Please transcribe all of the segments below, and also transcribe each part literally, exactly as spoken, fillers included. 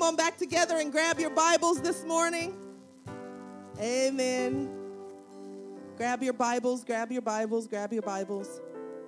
on back together and grab your Bibles this morning. Amen. Grab your Bibles, grab your Bibles, grab your Bibles.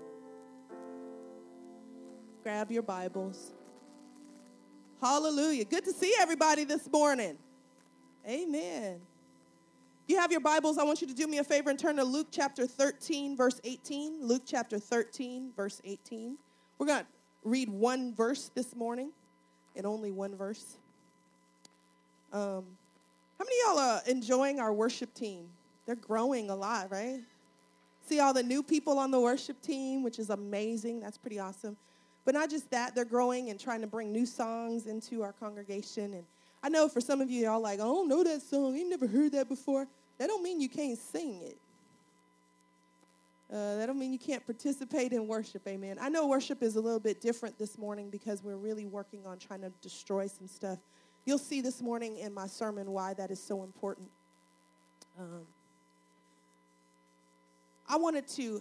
Grab your Bibles. Hallelujah. Good to see everybody this morning. Amen. If you have your Bibles, I want you to do me a favor and turn to Luke chapter thirteen, verse eighteen. Luke chapter thirteen, verse eighteen. We're going to read one verse this morning, and only one verse. Um, how many of y'all are enjoying our worship team? They're growing a lot, right? See all the new people on the worship team, which is amazing. That's pretty awesome. But not just that, they're growing and trying to bring new songs into our congregation. And I know for some of you, y'all like, I don't know that song. You never heard that before. That don't mean you can't sing it. Uh, that don't mean you can't participate in worship, amen. I know worship is a little bit different this morning because we're really working on trying to destroy some stuff. You'll see this morning in my sermon why that is so important. Um, I wanted to,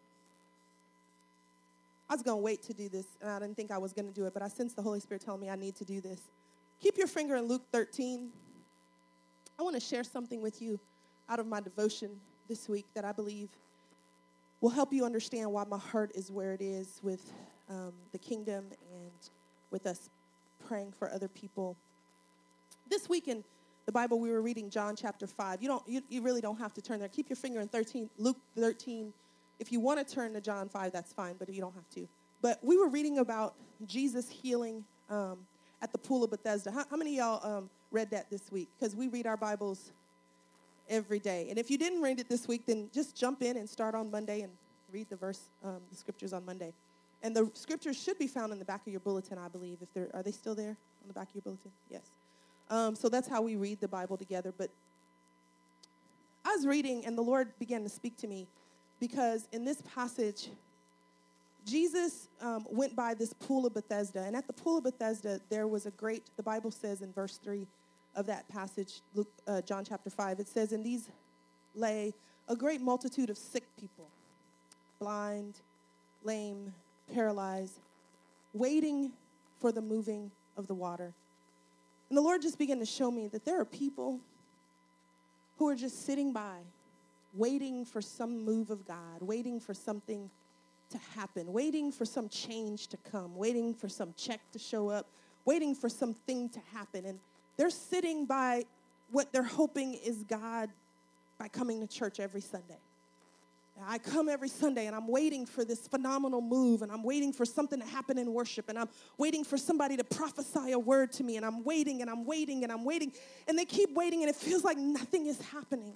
I was going to wait to do this, and I didn't think I was going to do it, but I sensed the Holy Spirit telling me I need to do this. Keep your finger in Luke thirteen. I want to share something with you out of my devotion this week that I believe will help you understand why my heart is where it is with um, the kingdom and with us praying for other people. This week in the Bible, we were reading John chapter five. You don't, you, you really don't have to turn there. Keep your finger in thirteen, Luke thirteen. If you want to turn to John five, that's fine, but you don't have to. But we were reading about Jesus healing um, at the pool of Bethesda. How, how many of y'all um, read that this week? Because we read our Bibles every day. And if you didn't read it this week, then just jump in and start on Monday and read the verse, um, the scriptures on Monday. And the scriptures should be found in the back of your bulletin, I believe. If they're, are they still there on the back of your bulletin? Yes. Um, so that's how we read the Bible together. But I was reading, and the Lord began to speak to me because in this passage, Jesus um, went by this pool of Bethesda. And at the pool of Bethesda, there was a great, the Bible says in verse three of that passage, Luke, uh, John chapter five, it says, "In these lay a great multitude of sick people, blind, lame, paralyzed, waiting for the moving of the water." And the Lord just began to show me that there are people who are just sitting by, waiting for some move of God, waiting for something to happen, waiting for some change to come, waiting for some check to show up, waiting for something to happen. And they're sitting by what they're hoping is God by coming to church every Sunday. I come every Sunday, and I'm waiting for this phenomenal move, and I'm waiting for something to happen in worship, and I'm waiting for somebody to prophesy a word to me, and I'm waiting, and I'm waiting, and I'm waiting, and they keep waiting, and it feels like nothing is happening.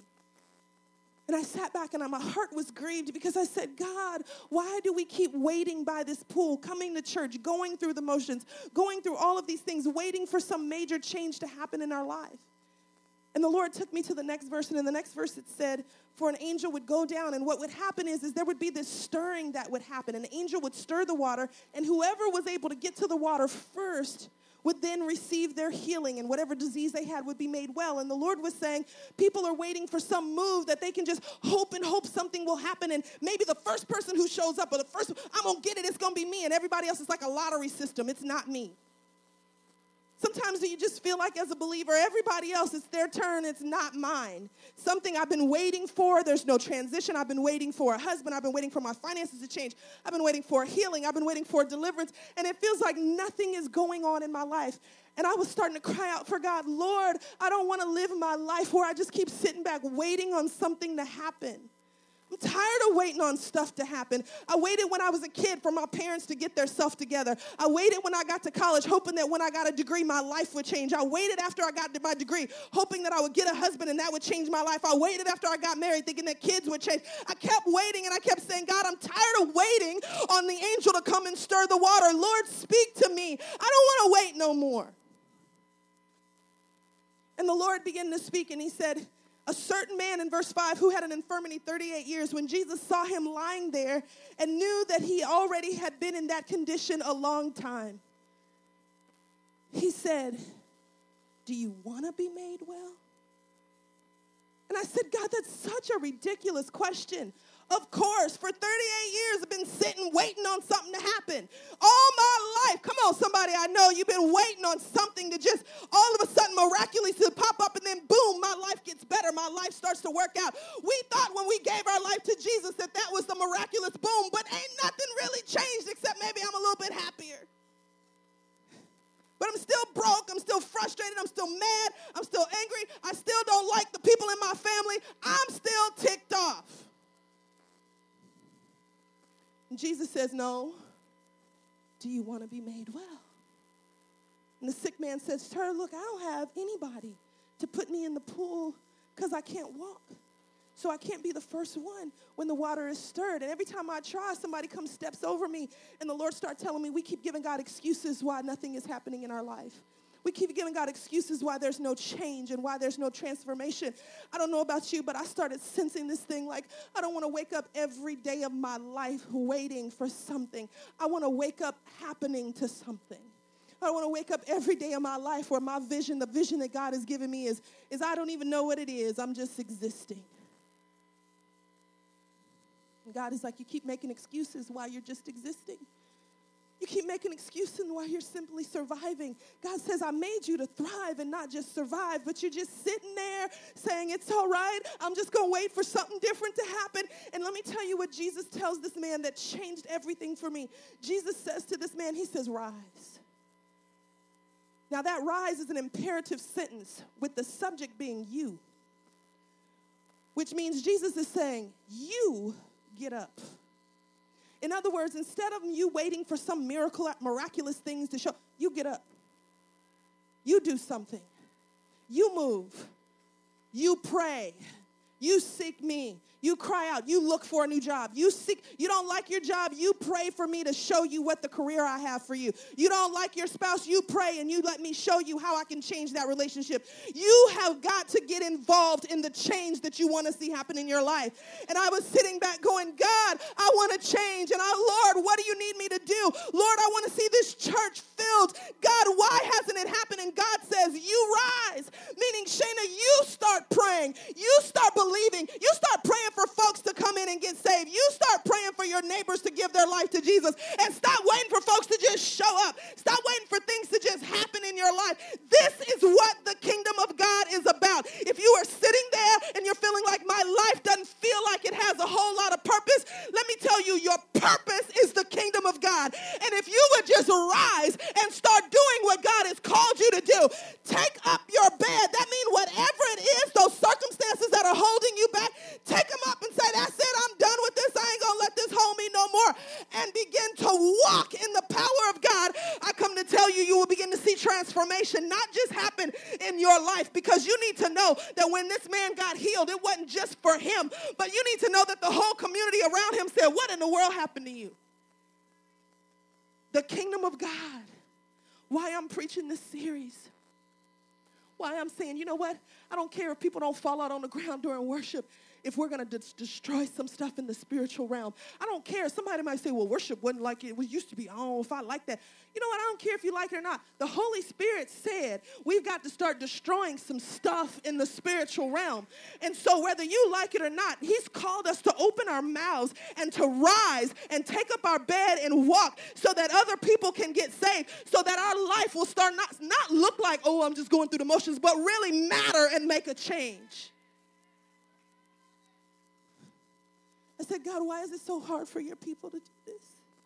And I sat back, and my heart was grieved because I said, God, why do we keep waiting by this pool, coming to church, going through the motions, going through all of these things, waiting for some major change to happen in our life? And the Lord took me to the next verse, and in the next verse it said, for an angel would go down, and what would happen is, is there would be this stirring that would happen. An angel would stir the water, and whoever was able to get to the water first would then receive their healing, and whatever disease they had would be made well. And the Lord was saying, people are waiting for some move that they can just hope and hope something will happen, and maybe the first person who shows up, or the first, I'm going to get it, it's going to be me, and everybody else is like a lottery system. It's not me. Sometimes you just feel like as a believer, everybody else, it's their turn, it's not mine. Something I've been waiting for, there's no transition. I've been waiting for a husband. I've been waiting for my finances to change. I've been waiting for a healing. I've been waiting for a deliverance. And it feels like nothing is going on in my life. And I was starting to cry out for God, Lord, I don't want to live my life where I just keep sitting back waiting on something to happen. I'm tired of waiting on stuff to happen. I waited when I was a kid for my parents to get their self together. I waited when I got to college, hoping that when I got a degree, my life would change. I waited after I got my degree, hoping that I would get a husband and that would change my life. I waited after I got married, thinking that kids would change. I kept waiting, and I kept saying, God, I'm tired of waiting on the angel to come and stir the water. Lord, speak to me. I don't want to wait no more. And the Lord began to speak, and he said, a certain man in verse five who had an infirmity thirty-eight years, when Jesus saw him lying there and knew that he already had been in that condition a long time, he said, do you want to be made well? And I said, God, that's such a ridiculous question. Of course, for thirty-eight years, I've been sitting waiting on something to happen. All my life, come on, somebody I know, you've been waiting on something to just all of a sudden miraculously pop up, and then boom, my life gets better. My life starts to work out. We thought when we gave our life to Jesus that that was the miraculous boom, but ain't nothing really changed except maybe I'm a little bit happier. But I'm still broke, I'm still frustrated, I'm still mad, I'm still angry, I still don't like the people in my family, I'm still ticked off. And Jesus says, no, do you want to be made well? And the sick man says, sir, look, I don't have anybody to put me in the pool because I can't walk. So I can't be the first one when the water is stirred. And every time I try, somebody comes, steps over me, and the Lord starts telling me we keep giving God excuses why nothing is happening in our life. We keep giving God excuses why there's no change and why there's no transformation. I don't know about you, but I started sensing this thing like I don't want to wake up every day of my life waiting for something. I want to wake up happening to something. I want to wake up every day of my life where my vision, the vision that God has given me is, is I don't even know what it is. I'm just existing. And God is like, you keep making excuses while you're just existing. You keep making excuses while you're simply surviving. God says, I made you to thrive and not just survive, but you're just sitting there saying, it's all right. I'm just going to wait for something different to happen. And let me tell you what Jesus tells this man that changed everything for me. Jesus says to this man, he says, rise. Now that rise is an imperative sentence with the subject being you, which means Jesus is saying, you get up. In other words, instead of you waiting for some miracle, miraculous things to show, you get up. You do something. You move. You pray. You seek me. You cry out. You look for a new job. You seek. You don't like your job. You pray for me to show you what the career I have for you. You don't like your spouse. You pray and you let me show you how I can change that relationship. You have got to get involved in the change that you want to see happen in your life. And I was sitting back going, God, I want to change. And I, Lord, what do you need me to do? Lord, I want to see this church filled. God, why hasn't it happened? And God says, you rise. Meaning, Shana, you start praying. You start believing. You start praying for folks to come in and get saved. You start praying for your neighbors to give their life to Jesus. And stop waiting for folks to just show up. Stop waiting for things to just happen in your life. This is what the kingdom of God is about. If you are sitting there and you're feeling like my life doesn't feel like it has a whole lot of purpose, let me tell you, your purpose is the kingdom of God. And if you would just rise and start doing what God has called you to do, take up your bed. That means whatever it is, those circumstances that are holding you back, take them up and say, that's it, I'm done with this. I ain't going to let this hold me no more. And begin to walk in the power of God. I come to tell you, you will begin to see transformation not just happen in your life, because you need to know that when this man got healed, it wasn't just for him, but you need to know that the whole community around him said, what in the world happened to you? The kingdom of God. Why I'm preaching this series. Why I'm saying, you know what? I don't care if people don't fall out on the ground during worship. If we're going to de- destroy some stuff in the spiritual realm, I don't care. Somebody might say, well, worship wasn't like it used to be. I don't know if I like that. You know what? I don't care if you like it or not. The Holy Spirit said we've got to start destroying some stuff in the spiritual realm. And so whether you like it or not, he's called us to open our mouths and to rise and take up our bed and walk so that other people can get saved, so that our life will start not, not look like, oh, I'm just going through the motions, but really matter and make a change. I said, God, why is it so hard for your people to do this?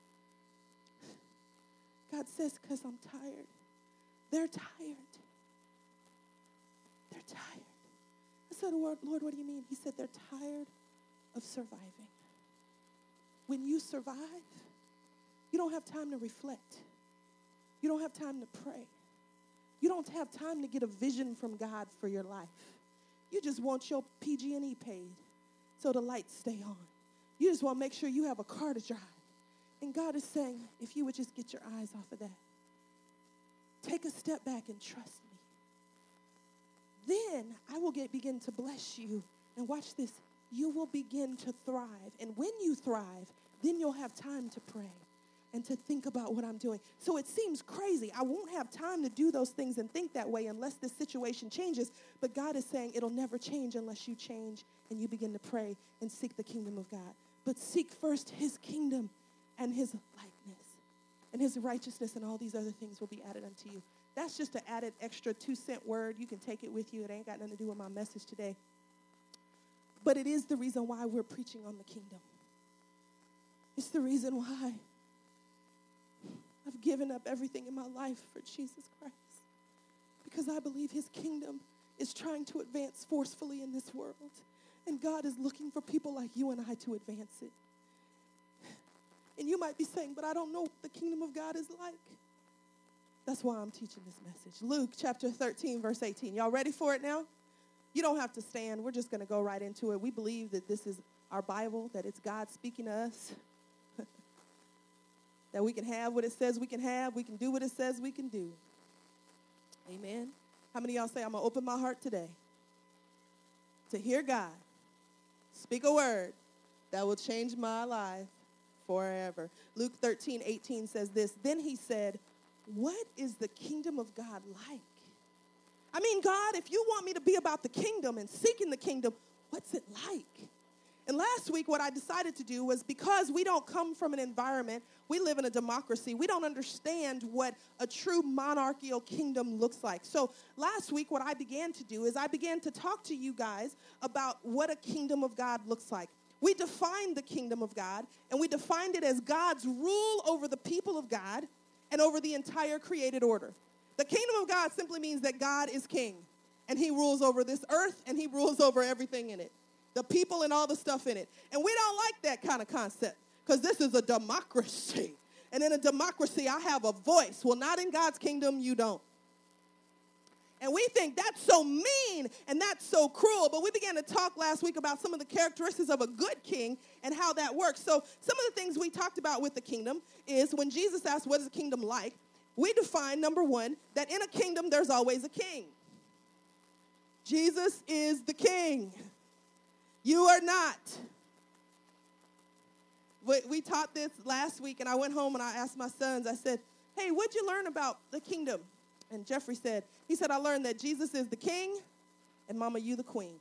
God says, because I'm tired. They're tired. They're tired. I said, Lord, Lord, what do you mean? He said, they're tired of surviving. When you survive, you don't have time to reflect. You don't have time to pray. You don't have time to get a vision from God for your life. You just want your P G and E paid so the lights stay on. You just want to make sure you have a car to drive. And God is saying, if you would just get your eyes off of that, take a step back and trust me. Then I will get, begin to bless you. And watch this. You will begin to thrive. And when you thrive, then you'll have time to pray and to think about what I'm doing. So it seems crazy. I won't have time to do those things and think that way unless this situation changes. But God is saying it'll never change unless you change and you begin to pray and seek the kingdom of God. but seek first his kingdom and his likeness and his righteousness, and all these other things will be added unto you. That's just an added extra two-cent word. You can take it with you. It ain't got nothing to do with my message today. But it is the reason why we're preaching on the kingdom. It's the reason why I've given up everything in my life for Jesus Christ. Because I believe his kingdom is trying to advance forcefully in this world. And God is looking for people like you and I to advance it. And you might be saying, but I don't know what the kingdom of God is like. That's why I'm teaching this message. Luke chapter thirteen, verse eighteen. Y'all ready for it now? You don't have to stand. We're just going to go right into it. We believe that this is our Bible, that it's God speaking to us, that we can have what it says we can have. We can do what it says we can do. Amen. How many of y'all say, I'm going to open my heart today to hear God speak a word that will change my life forever? Luke thirteen, eighteen says this. Then he said, what is the kingdom of God like? I mean, God, if you want me to be about the kingdom and seeking the kingdom, what's it like? And last week, what I decided to do was, because we don't come from an environment, we live in a democracy, we don't understand what a true monarchical kingdom looks like. So last week, what I began to do is I began to talk to you guys about what a kingdom of God looks like. We defined the kingdom of God, and we defined it as God's rule over the people of God and over the entire created order. The kingdom of God simply means that God is king, and he rules over this earth, and he rules over everything in it, the people and all the stuff in it. And we don't like that kind of concept, because this is a democracy. And in a democracy, I have a voice. Well, not in God's kingdom, you don't. And we think that's so mean and that's so cruel. But we began to talk last week about some of the characteristics of a good king and how that works. So some of the things we talked about with the kingdom is when Jesus asked, what is the kingdom like? We define, number one, that in a kingdom, there's always a king. Jesus is the king. You are not. We, we taught this last week, and I went home and I asked my sons, I said, hey, what'd you learn about the kingdom? And Jeffrey said, he said, I learned that Jesus is the king, and Mama, you the queen.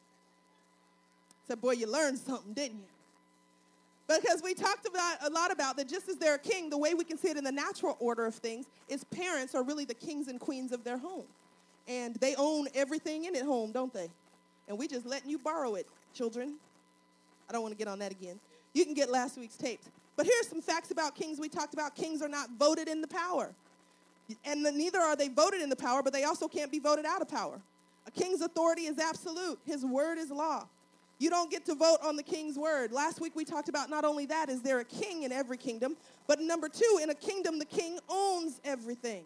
I said, boy, you learned something, didn't you? Because we talked about a lot about that just as they're a king, the way we can see it in the natural order of things is parents are really the kings and queens of their home. And they own everything in at home, don't they? And we just letting you borrow it, children. I don't want to get on that again. You can get last week's tapes. But here's some facts about kings. We talked about kings are not voted in the power. And neither are they voted in the power, but they also can't be voted out of power. A king's authority is absolute. His word is law. You don't get to vote on the king's word. Last week we talked about not only that, is there a king in every kingdom, but number two, in a kingdom, the king owns everything.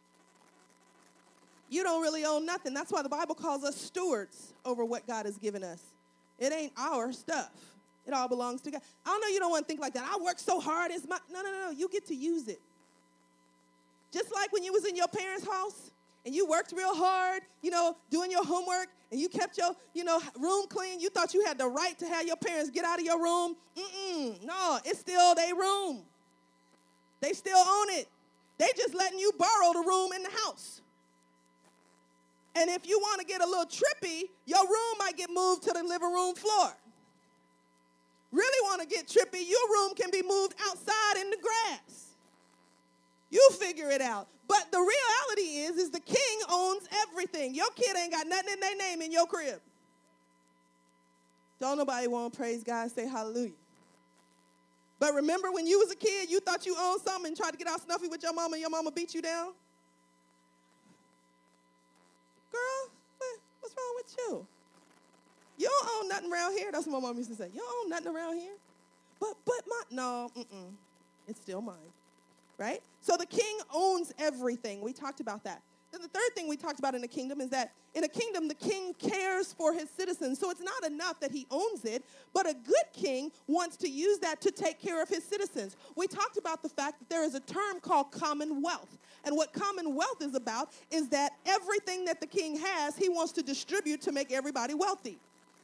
You don't really own nothing. That's why the Bible calls us stewards over what God has given us. It ain't our stuff. It all belongs to God. I know you don't want to think like that. I work so hard. It's my, no, no, no. You get to use it. Just like when you was in your parents' house and you worked real hard, you know, doing your homework, and you kept your, you know, room clean. You thought you had the right to have your parents get out of your room. Mm-mm. No, it's still their room. They still own it. They just letting you borrow the room in the house. And if you want to get a little trippy, your room might get moved to the living room floor. Really want to get trippy, your room can be moved outside in the grass. You figure it out. But the reality is, is the king owns everything. Your kid ain't got nothing in their name in your crib. Don't nobody want to praise God and say hallelujah. But remember when you was a kid, you thought you owned something and tried to get out snuffy with your mama and your mama beat you down? Girl, what, what's wrong with you? You don't own nothing around here. That's what my mom used to say. You don't own nothing around here. But, but my, no, mm-mm. It's still mine. Right? So the king owns everything. We talked about that. Then the third thing we talked about in a kingdom is that in a kingdom, the king cares for his citizens. So it's not enough that he owns it, but a good king wants to use that to take care of his citizens. We talked about the fact that there is a term called commonwealth. And what commonwealth is about is that everything that the king has, he wants to distribute to make everybody wealthy.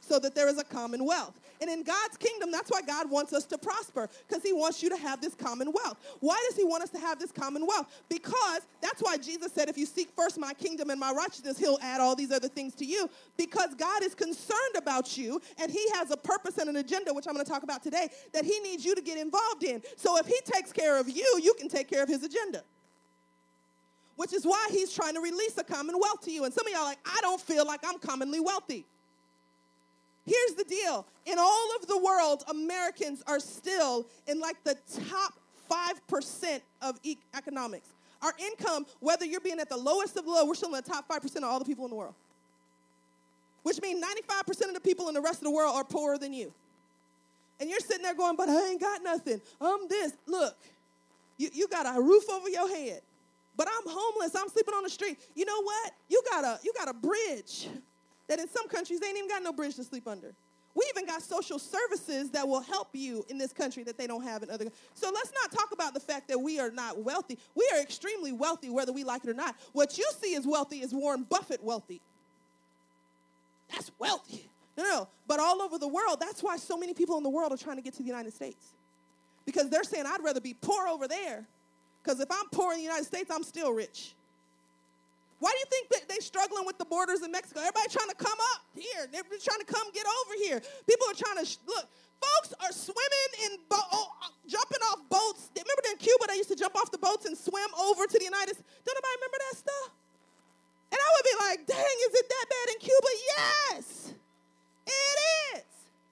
so that there is a commonwealth. And in God's kingdom, that's why God wants us to prosper, because he wants you to have this commonwealth. Why does he want us to have this commonwealth? Because that's why Jesus said, if you seek first my kingdom and my righteousness, he'll add all these other things to you, because God is concerned about you, and he has a purpose and an agenda, which I'm going to talk about today, that he needs you to get involved in. So if he takes care of you, you can take care of his agenda, which is why he's trying to release a commonwealth to you. And some of y'all are like, I don't feel like I'm commonly wealthy. Here's the deal. In all of the world, Americans are still in like the top five percent of e- economics. Our income, whether you're being at the lowest of the low, we're still in the top five percent of all the people in the world. Which means ninety-five percent of the people in the rest of the world are poorer than you. And you're sitting there going, but I ain't got nothing. I'm this. Look, you, you got a roof over your head. But I'm homeless. I'm sleeping on the street. You know what? You got a, you got a bridge that in some countries, they ain't even got no bridge to sleep under. We even got social services that will help you in this country that they don't have in other. So let's not talk about the fact that we are not wealthy. We are extremely wealthy, whether we like it or not. What you see as wealthy is Warren Buffett wealthy. That's wealthy. No, no, but all over the world, that's why so many people in the world are trying to get to the United States. Because they're saying, I'd rather be poor over there, because if I'm poor in the United States, I'm still rich. Why do you think that they're struggling with the borders in Mexico? Everybody trying to come up here. They're trying to come get over here. People are trying to, sh- look, folks are swimming in, bo- oh, jumping off boats. Remember in Cuba, they used to jump off the boats and swim over to the United States? Don't nobody remember that stuff? And I would be like, dang, is it that bad in Cuba? Yes, it is.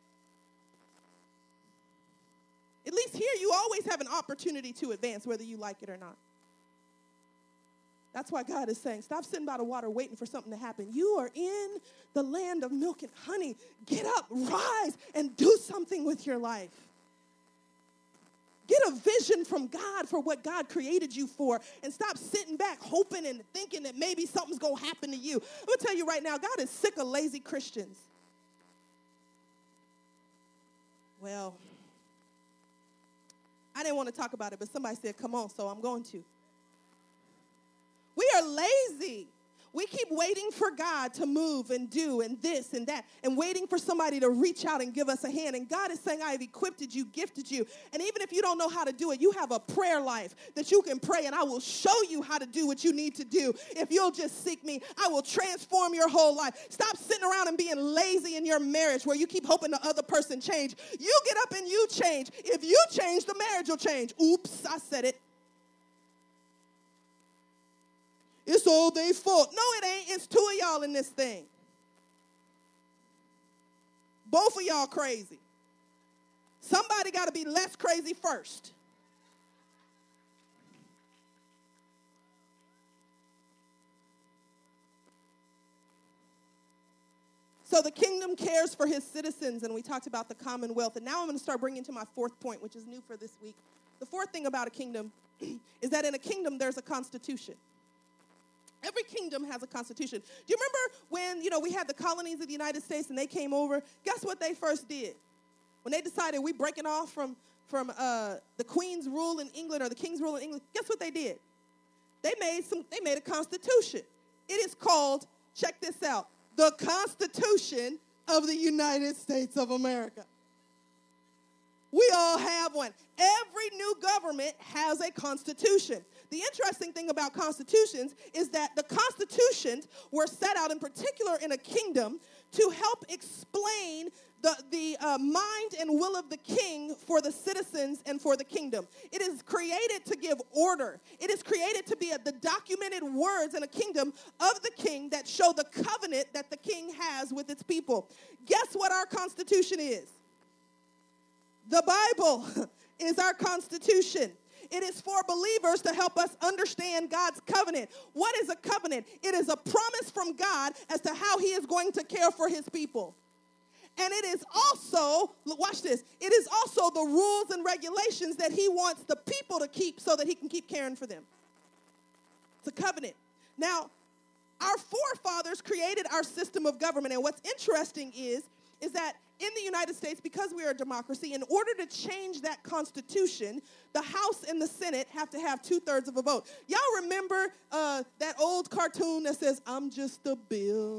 At least here, you always have an opportunity to advance, whether you like it or not. That's why God is saying, stop sitting by the water waiting for something to happen. You are in the land of milk and honey. Get up, rise, and do something with your life. Get a vision from God for what God created you for, and stop sitting back hoping and thinking that maybe something's going to happen to you. I'm going to tell you right now, God is sick of lazy Christians. Well, I didn't want to talk about it, but somebody said, come on, so I'm going to. We are lazy. We keep waiting for God to move and do and this and that, and waiting for somebody to reach out and give us a hand. And God is saying, I have equipped you, gifted you. And even if you don't know how to do it, you have a prayer life that you can pray, and I will show you how to do what you need to do. If you'll just seek me, I will transform your whole life. Stop sitting around and being lazy in your marriage where you keep hoping the other person change. You get up and you change. If you change, the marriage will change. Oops, I said it. It's all their fault. No, it ain't. It's two of y'all in this thing. Both of y'all crazy. Somebody got to be less crazy first. So the kingdom cares for his citizens, and we talked about the commonwealth. And now I'm going to start bringing to my fourth point, which is new for this week. The fourth thing about a kingdom is that in a kingdom, there's a constitution. Every kingdom has a constitution. Do you remember when, you know, we had the colonies of the United States and they came over? Guess what they first did? When they decided we're breaking off from, from uh, the Queen's rule in England or the King's rule in England, guess what they did? They made some. They made a constitution. It is called, check this out, the Constitution of the United States of America. We all have one. Every new government has a constitution. The interesting thing about constitutions is that the constitutions were set out in particular in a kingdom to help explain the, the uh, mind and will of the king for the citizens and for the kingdom. It is created to give order. It is created to be a, the documented words in a kingdom of the king that show the covenant that the king has with its people. Guess what our constitution is? The Bible is our constitution. It is for believers to help us understand God's covenant. What is a covenant? It is a promise from God as to how he is going to care for his people. And it is also, watch this, it is also the rules and regulations that he wants the people to keep so that he can keep caring for them. It's a covenant. Now, our forefathers created our system of government, and what's interesting is, is that in the United States, because we are a democracy, in order to change that constitution, the House and the Senate have to have two-thirds of a vote. Y'all remember uh, that old cartoon that says, I'm just a bill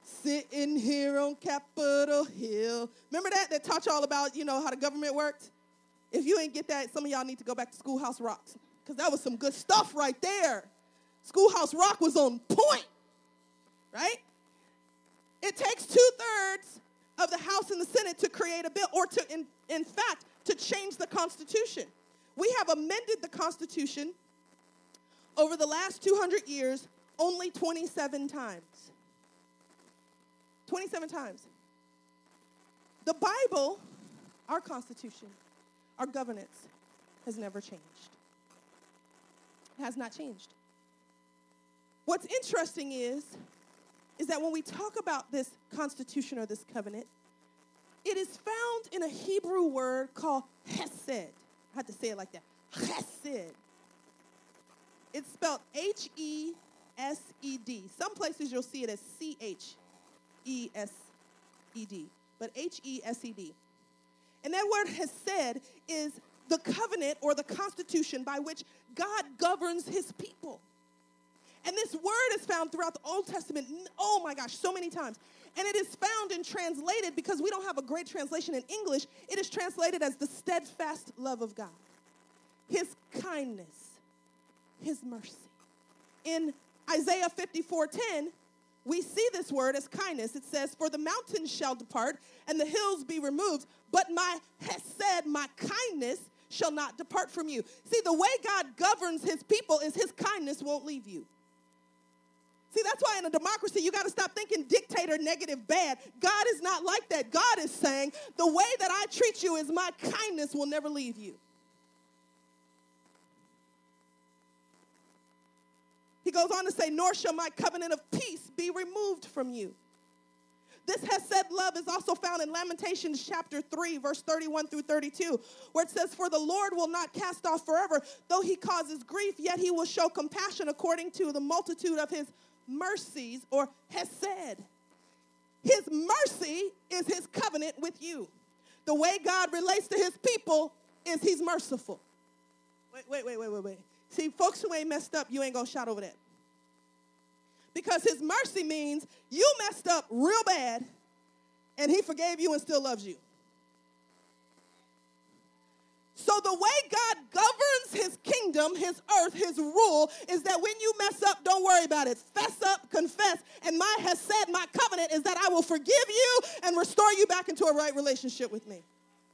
Sitting here on Capitol Hill. Remember that? That taught y'all about, you know, how the government worked? If you ain't get that, some of y'all need to go back to Schoolhouse Rock, because that was some good stuff right there. Schoolhouse Rock was on point, right? It takes two-thirds of the House and the Senate to create a bill, or to, in, in fact, to change the Constitution. We have amended the Constitution over the last two hundred years only twenty-seven times. twenty-seven times. The Bible, our Constitution, our governance, has never changed. It has not changed. What's interesting is, is that when we talk about this Constitution or this covenant, it is found in a Hebrew word called hesed. I had to say it like that. Hesed. It's spelled H E S E D. Some places you'll see it as C H E S E D, but H E S E D. And that word hesed is the covenant or the constitution by which God governs his people. And this word is found throughout the Old Testament, oh my gosh, so many times. And it is found and translated, because we don't have a great translation in English, it is translated as the steadfast love of God, his kindness, his mercy. In Isaiah fifty-four ten, we see this word as kindness. It says, for the mountains shall depart and the hills be removed, but my hesed, my kindness, shall not depart from you. See, the way God governs his people is his kindness won't leave you. See, that's why in a democracy, you got to stop thinking dictator, negative, bad. God is not like that. God is saying, the way that I treat you is my kindness will never leave you. He goes on to say, nor shall my covenant of peace be removed from you. This hesed love is also found in Lamentations chapter three, verse thirty-one through thirty-two, where it says, for the Lord will not cast off forever, though he causes grief, yet he will show compassion according to the multitude of his mercies, or hesed. His mercy is his covenant with you. The way God relates to his people is he's merciful. Wait, wait, wait, wait, wait, wait. See, folks who ain't messed up, you ain't gonna shout over that. Because his mercy means you messed up real bad, and he forgave you and still loves you. So the way God governs his kingdom, his earth, his rule, is that when you mess up, don't worry about it. Fess up, confess, and my hesed, my covenant, is that I will forgive you and restore you back into a right relationship with me.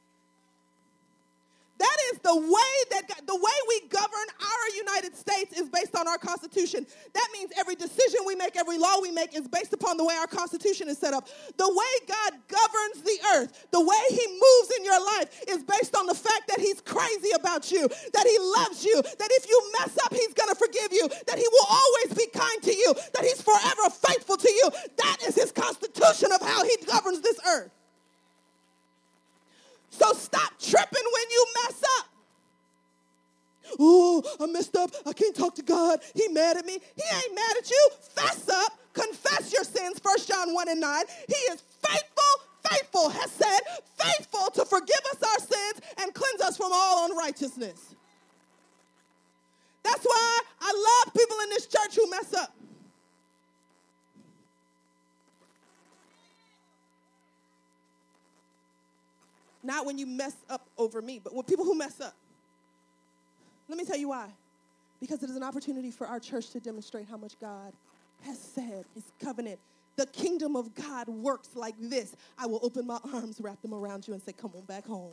That is the way that God, the way we govern our United States is based on our Constitution. That means every decision we make, every law we make is based upon the way our Constitution is set up. The way God governs the earth, the way he moves in your life is based on the fact that he's crazy about you, that he loves you, that if you mess up, he's going to forgive you, that he will always be kind to you, that he's forever faithful to you. That is his Constitution of how he governs this earth. So stop tripping when you mess up. Oh, I messed up. I can't talk to God. He mad at me. He ain't mad at you. Fess up. Confess your sins. First John one and nine. He is faithful, faithful, has said, faithful to forgive us our sins and cleanse us from all unrighteousness. That's why I love people in this church who mess up. Not when you mess up over me, but when people who mess up. Let me tell you why. Because it is an opportunity for our church to demonstrate how much God has said, his covenant. The kingdom of God works like this. I will open my arms, wrap them around you, and say, come on back home.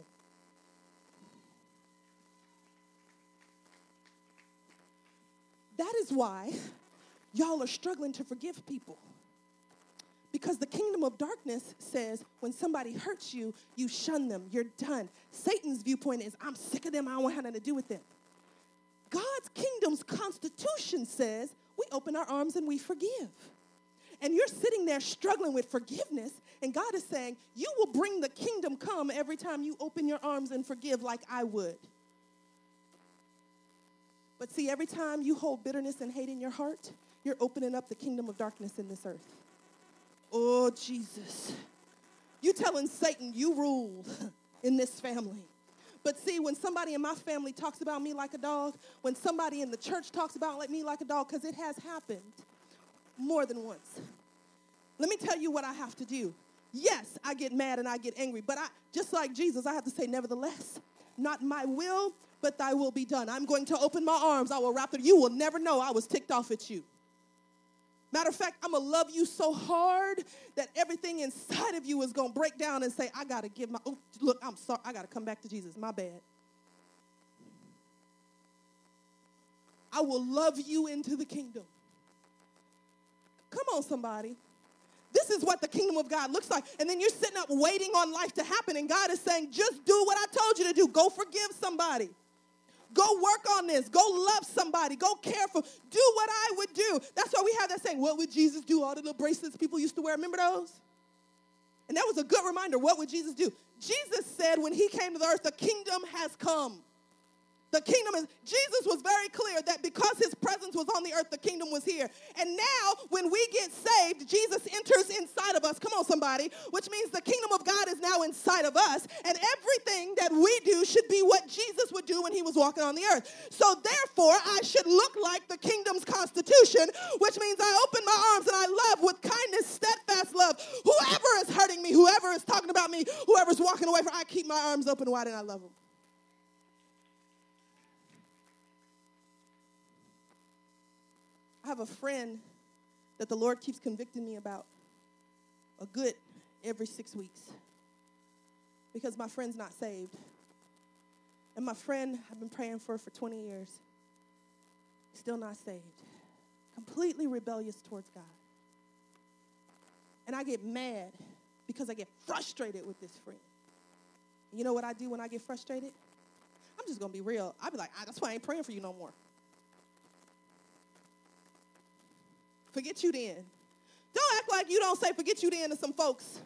That is why y'all are struggling to forgive people. Because the kingdom of darkness says when somebody hurts you, you shun them. You're done. Satan's viewpoint is, I'm sick of them. I don't want nothing to do with them. God's kingdom's constitution says we open our arms and we forgive. And you're sitting there struggling with forgiveness, and God is saying, you will bring the kingdom come every time you open your arms and forgive like I would. But see, every time you hold bitterness and hate in your heart, you're opening up the kingdom of darkness in this earth. Oh, Jesus. You telling Satan you ruled in this family. But see, when somebody in my family talks about me like a dog, when somebody in the church talks about me like a dog, because it has happened more than once. Let me tell you what I have to do. Yes, I get mad and I get angry, but I, just like Jesus, I have to say, nevertheless, not my will, but thy will be done. I'm going to open my arms. I will wrap it. You will never know I was ticked off at you. Matter of fact, I'm going to love you so hard that everything inside of you is going to break down and say, I got to give my, oh, look, I'm sorry. I got to come back to Jesus. My bad. I will love you into the kingdom. Come on, somebody. This is what the kingdom of God looks like. And then you're sitting up waiting on life to happen, and God is saying, just do what I told you to do. Go forgive somebody. Go work on this. Go love somebody. Go care for. Do what I would do. That's why we have that saying, what would Jesus do? All the little bracelets people used to wear. Remember those? And that was a good reminder. What would Jesus do? Jesus said when he came to the earth, the kingdom has come. The kingdom is, Jesus was very clear that because his presence was on the earth, the kingdom was here. And now, when we get saved, Jesus enters inside of us. Come on, somebody. Which means the kingdom of God is now inside of us. And everything that we do should be what Jesus would do when he was walking on the earth. So therefore, I should look like the kingdom's constitution, which means I open my arms and I love with kindness, steadfast love. Whoever is hurting me, whoever is talking about me, whoever's walking away from, I keep my arms open wide and I love them. I have a friend that the Lord keeps convicting me about a good every six weeks because my friend's not saved. And my friend I've been praying for for twenty years, still not saved, completely rebellious towards God. And I get mad because I get frustrated with this friend. And you know what I do when I get frustrated? I'm just going to be real. I'll be like, that's why I ain't praying for you no more. Forget you then. Don't act like you don't say forget you then to some folks.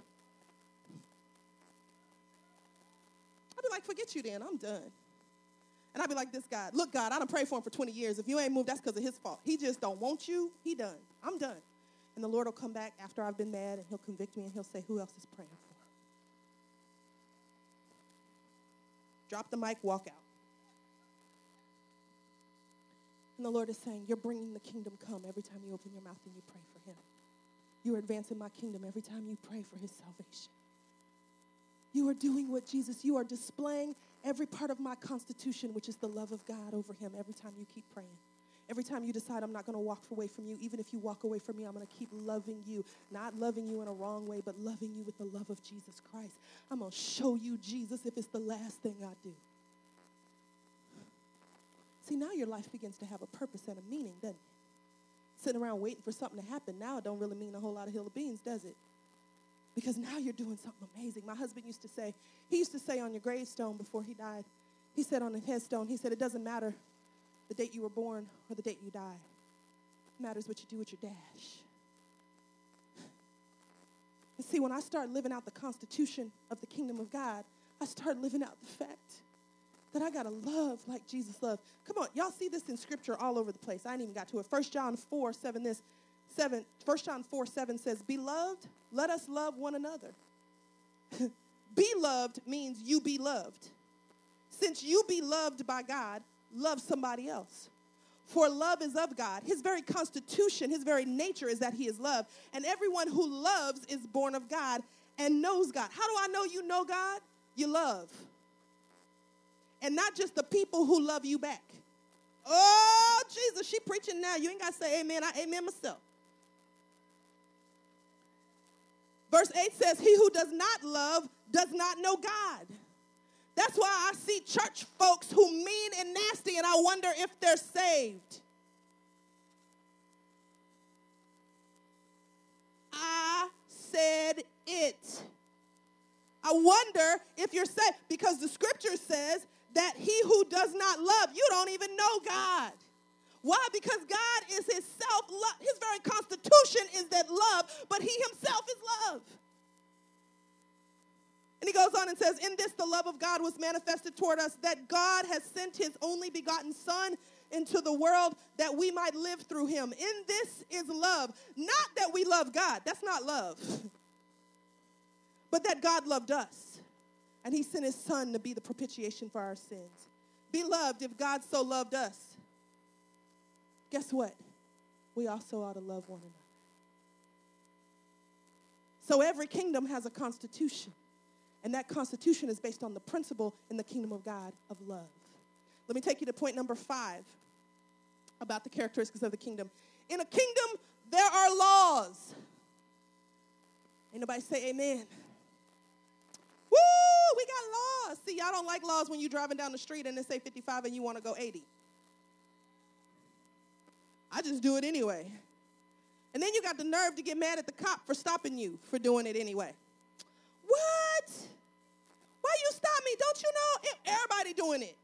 I'll be like, forget you then. I'm done. And I'll be like this guy. Look, God, I done prayed for him for twenty years. If you ain't moved, that's because of his fault. He just don't want you. He done. I'm done. And the Lord will come back after I've been mad, and he'll convict me, and he'll say, who else is praying for? Drop the mic, walk out. And the Lord is saying, you're bringing the kingdom come every time you open your mouth and you pray for him. You are advancing my kingdom every time you pray for his salvation. You are doing what Jesus, you are displaying every part of my constitution, which is the love of God over him every time you keep praying. Every time you decide I'm not going to walk away from you, even if you walk away from me, I'm going to keep loving you. Not loving you in a wrong way, but loving you with the love of Jesus Christ. I'm going to show you Jesus if it's the last thing I do. See, now your life begins to have a purpose and a meaning, doesn't it? Sitting around waiting for something to happen, now it don't really mean a whole lot of hill of beans, does it? Because now you're doing something amazing. My husband used to say, he used to say on your gravestone before he died, he said on his headstone, he said, it doesn't matter the date you were born or the date you die. It matters what you do with your dash. And see, when I start living out the constitution of the kingdom of God, I start living out the fact that I got to love like Jesus loved. Come on, y'all see this in scripture all over the place. I ain't even got to it. First John four, seven, this, seven, First John four, seven says, beloved, let us love one another. Be loved means you be loved. Since you be loved by God, love somebody else. For love is of God. His very constitution, his very nature is that he is love. And everyone who loves is born of God and knows God. How do I know you know God? You love. And not just the people who love you back. Oh, Jesus, she preaching now. You ain't got to say amen. I amen myself. Verse eight says, he who does not love does not know God. That's why I see church folks who mean and nasty, and I wonder if they're saved. I said it. I wonder if you're saved, because the scripture says that he who does not love, you don't even know God. Why? Because God is his self love. His very constitution is that love, but he himself is love. And he goes on and says, in this the love of God was manifested toward us, that God has sent his only begotten Son into the world that we might live through him. In this is love. Not that we love God. That's not love. But that God loved us. And he sent his Son to be the propitiation for our sins. Beloved, if God so loved us, guess what? We also ought to love one another. So every kingdom has a constitution. And that constitution is based on the principle in the kingdom of God of love. Let me take you to point number five about the characteristics of the kingdom. In a kingdom, there are laws. Ain't nobody say amen. Woo, we got laws. See, y'all don't like laws when you're driving down the street and they say fifty-five and you want to go eighty. I just do it anyway. And then you got the nerve to get mad at the cop for stopping you for doing it anyway. What? Why you stop me? Don't you know? Everybody doing it.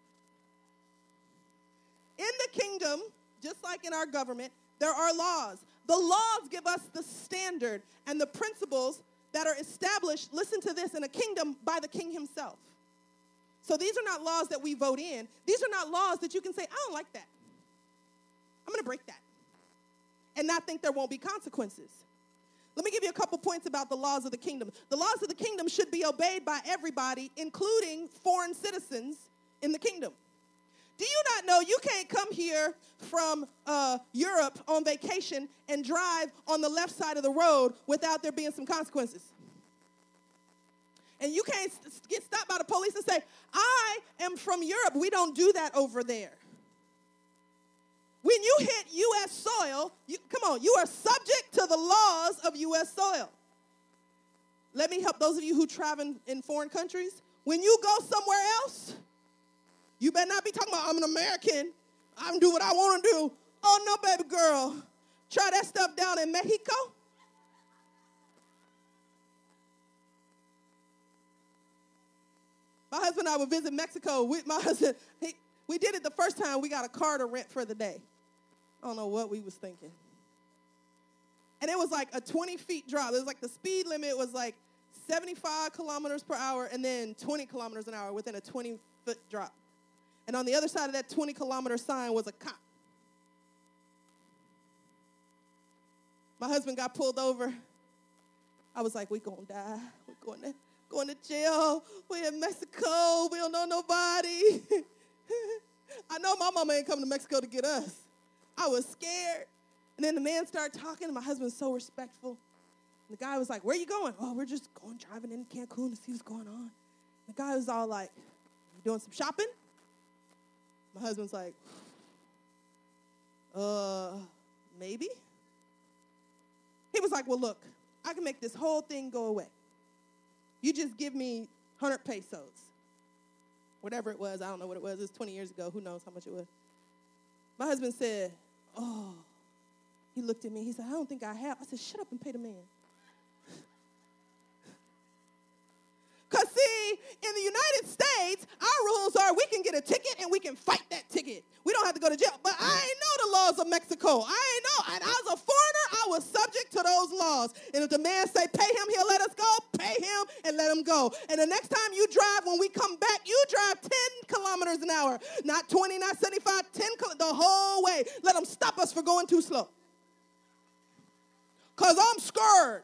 In the kingdom, just like in our government, there are laws. The laws give us the standard and the principles that are established, listen to this, in a kingdom by the king himself. So these are not laws that we vote in. These are not laws that you can say, I don't like that. I'm going to break that. And not think there won't be consequences. Let me give you a couple points about the laws of the kingdom. The laws of the kingdom should be obeyed by everybody, including foreign citizens in the kingdom. Do you not know you can't come here from uh, Europe on vacation and drive on the left side of the road without there being some consequences? And you can't get stopped by the police and say, I am from Europe. We don't do that over there. When you hit U S soil, you, come on, you are subject to the laws of U S soil. Let me help those of you who travel in foreign countries. When you go somewhere else, you better not be talking about, I'm an American. I can do what I want to do. Oh, no, baby girl. Try that stuff down in Mexico. My husband and I would visit Mexico with my husband. He, we did it the first time. We got a car to rent for the day. I don't know what we was thinking. And it was like a twenty feet drop. It was like the speed limit was like seventy-five kilometers per hour and then twenty kilometers an hour within a twenty foot drop. And on the other side of that twenty kilometer sign was a cop. My husband got pulled over. I was like, we're going to die. We're going to, going to jail. We're in Mexico. We don't know nobody. I know my mama ain't coming to Mexico to get us. I was scared. And then the man started talking, and my husband's so respectful. And the guy was like, where are you going? Oh, we're just going driving in Cancun to see what's going on. The guy was all like, you doing some shopping? My husband's like, uh, maybe. He was like, well, look, I can make this whole thing go away. You just give me one hundred pesos. Whatever it was, I don't know what it was. It was twenty years ago. Who knows how much it was? My husband said, oh. He looked at me. He said, I don't think I have. I said, shut up and pay the man. Because, see, in the United States, our rules are we can get a ticket and we can fight that ticket. We don't have to go to jail. But I ain't know the laws of Mexico. I ain't know. And as a foreigner, I was subject to those laws. And if the man say pay him, he'll let us go. Pay him and let him go. And the next time you drive, when we come back, you drive ten kilometers an hour. Not twenty, not seventy-five, ten, the whole way. Let them stop us for going too slow. Because I'm scared.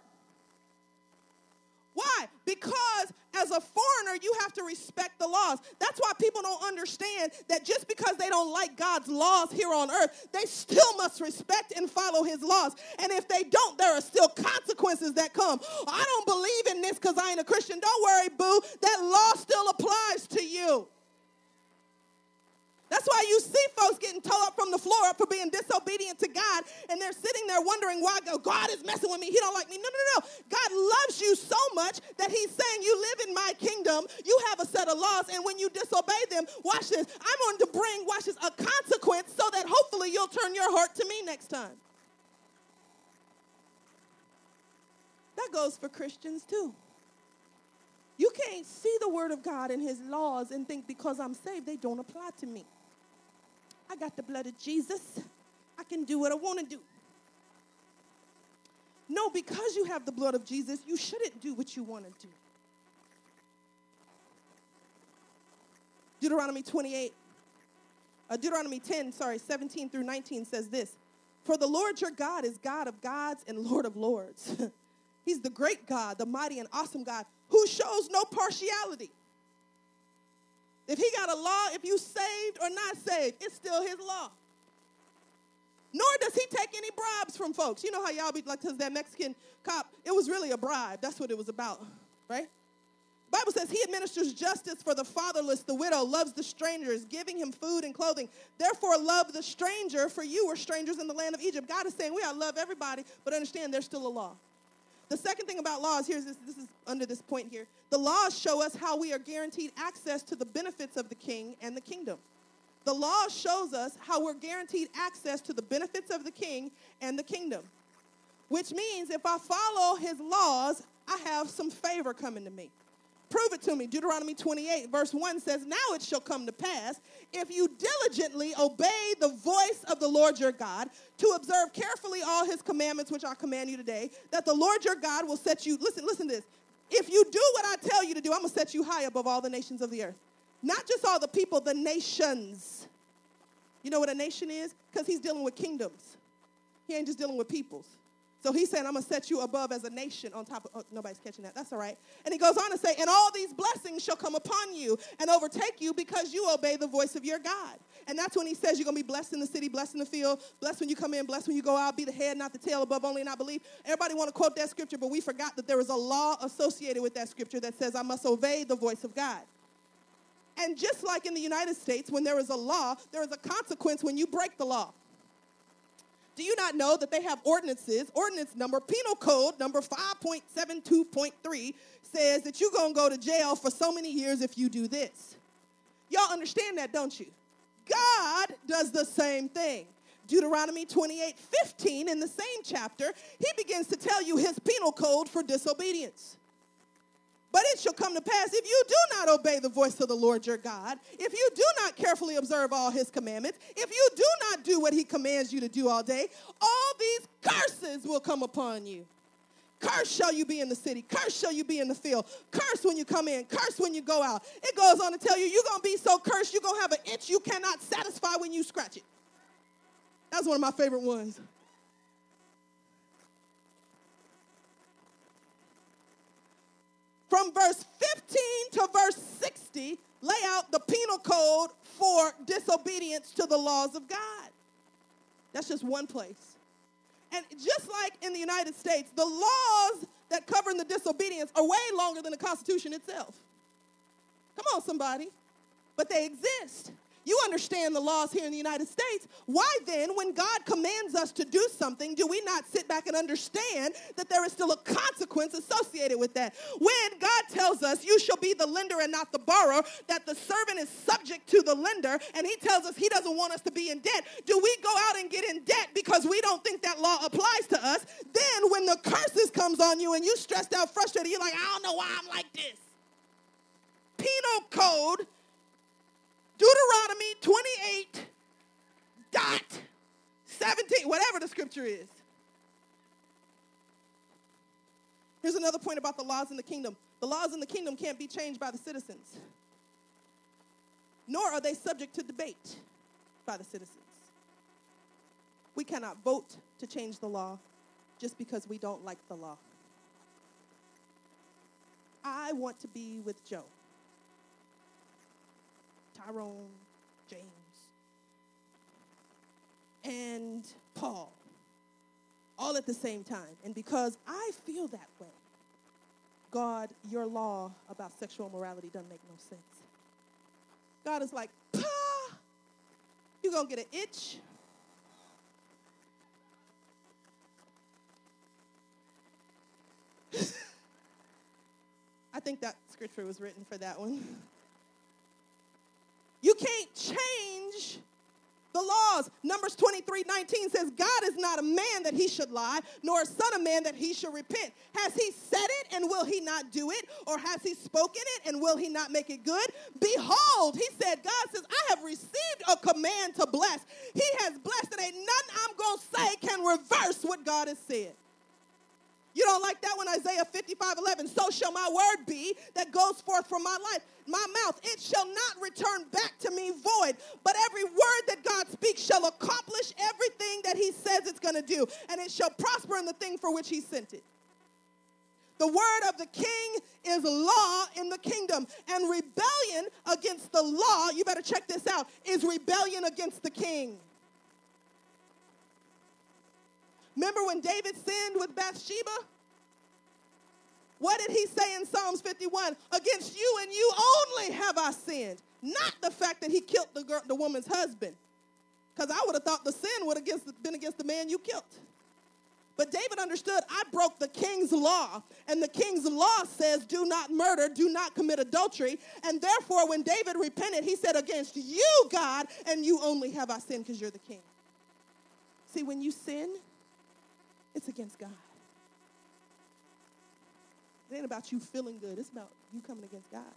Why? Because as a foreigner, you have to respect the laws. That's why people don't understand that just because they don't like God's laws here on earth, they still must respect and follow his laws. And if they don't, there are still consequences that come. I don't believe in this because I ain't a Christian. Don't worry, boo. That law still applies to you. That's why you see folks getting towed up from the floor up for being disobedient to God, and they're sitting there wondering why God is messing with me. He don't like me. No, no, no. God loves you so much that he's saying you live in my kingdom. You have a set of laws, and when you disobey them, watch this. I'm going to bring, watch this, a consequence so that hopefully you'll turn your heart to me next time. That goes for Christians too. You can't see the word of God and his laws and think because I'm saved, they don't apply to me. I got the blood of Jesus. I can do what I want to do. No, because you have the blood of Jesus, you shouldn't do what you want to do. Deuteronomy twenty-eight, uh, Deuteronomy ten, sorry, seventeen through nineteen says this. For the Lord your God is God of gods and Lord of lords. He's the great God, the mighty and awesome God who shows no partiality. If he got a law, if you saved or not saved, it's still his law. Nor does he take any bribes from folks. You know how y'all be like, because that Mexican cop, it was really a bribe. That's what it was about, right? The Bible says he administers justice for the fatherless, the widow, loves the strangers, giving him food and clothing. Therefore, love the stranger, for you were strangers in the land of Egypt. God is saying we ought to love everybody, but understand there's still a law. The second thing about laws, here's this, this is under this point here. The laws show us how we are guaranteed access to the benefits of the king and the kingdom. The law shows us how we're guaranteed access to the benefits of the king and the kingdom, which means if I follow his laws, I have some favor coming to me. Prove it to me. Deuteronomy twenty-eight, verse one says, now it shall come to pass, if you diligently obey the voice of the Lord your God, to observe carefully all his commandments, which I command you today, that the Lord your God will set you, listen, listen to this. If you do what I tell you to do, I'm going to set you high above all the nations of the earth. Not just all the people, the nations. You know what a nation is? Because he's dealing with kingdoms. He ain't just dealing with peoples. So he's saying, I'm going to set you above as a nation on top of, oh, nobody's catching that. That's all right. And he goes on to say, and all these blessings shall come upon you and overtake you because you obey the voice of your God. And that's when he says you're going to be blessed in the city, blessed in the field, blessed when you come in, blessed when you go out, be the head, not the tail, above only, not believe. Everybody want to quote that scripture, but we forgot that there is a law associated with that scripture that says I must obey the voice of God. And just like in the United States, when there is a law, there is a consequence when you break the law. Do you not know that they have ordinances? Ordinance number, penal code number five point seven two point three says that you're going to go to jail for so many years if you do this. Y'all understand that, don't you? God does the same thing. Deuteronomy twenty-eight fifteen, in the same chapter, he begins to tell you his penal code for disobedience. But it shall come to pass, if you do not obey the voice of the Lord your God, if you do not carefully observe all his commandments, if you do not do what he commands you to do all day, all these curses will come upon you. Curse shall you be in the city. Curse shall you be in the field. Curse when you come in. Curse when you go out. It goes on to tell you, you're going to be so cursed, you're going to have an itch you cannot satisfy when you scratch it. That's one of my favorite ones. From verse fifteen to verse sixty, lay out the penal code for disobedience to the laws of God. That's just one place. And just like in the United States, the laws that govern the disobedience are way longer than the Constitution itself. Come on, somebody. But they exist. You understand the laws here in the United States. Why then, when God commands us to do something, do we not sit back and understand that there is still a consequence associated with that? When God tells us, you shall be the lender and not the borrower, that the servant is subject to the lender, and he tells us he doesn't want us to be in debt, do we go out and get in debt because we don't think that law applies to us? Then when the curses comes on you and you stressed out, frustrated, you're like, I don't know why I'm like this. Penal code Deuteronomy twenty-eight dot seventeen, whatever the scripture is. Here's another point about the laws in the kingdom. The laws in the kingdom can't be changed by the citizens, nor are they subject to debate by the citizens. We cannot vote to change the law just because we don't like the law. I want to be with Joe, Tyrone, James, and Paul, all at the same time. And because I feel that way, God, your law about sexual morality doesn't make no sense. God is like, pah, you're going to get an itch. I think that scripture was written for that one. You can't change the laws. Numbers twenty-three nineteen says, God is not a man that he should lie, nor a son of man that he should repent. Has he said it, and will he not do it? Or has he spoken it, and will he not make it good? Behold, he said, God says, I have received a command to bless. He has blessed, and ain't nothing I'm going to say can reverse what God has said. You don't like that one, Isaiah fifty-five eleven. So shall my word be that goes forth from my life, my mouth. It shall not return back to me void, but every word that God speaks shall accomplish everything that he says it's going to do, and it shall prosper in the thing for which he sent it. The word of the king is law in the kingdom, and rebellion against the law, you better check this out, is rebellion against the king. Remember when David sinned with Bathsheba? What did he say in Psalms fifty-one? Against you and you only have I sinned. Not the fact that he killed the, girl, the woman's husband. Because I would have thought the sin would have been against the man you killed. But David understood, I broke the king's law. And the king's law says, do not murder, do not commit adultery. And therefore, when David repented, he said, against you, God, and you only have I sinned because you're the king. See, when you sin, it's against God. It ain't about you feeling good. It's about you coming against God.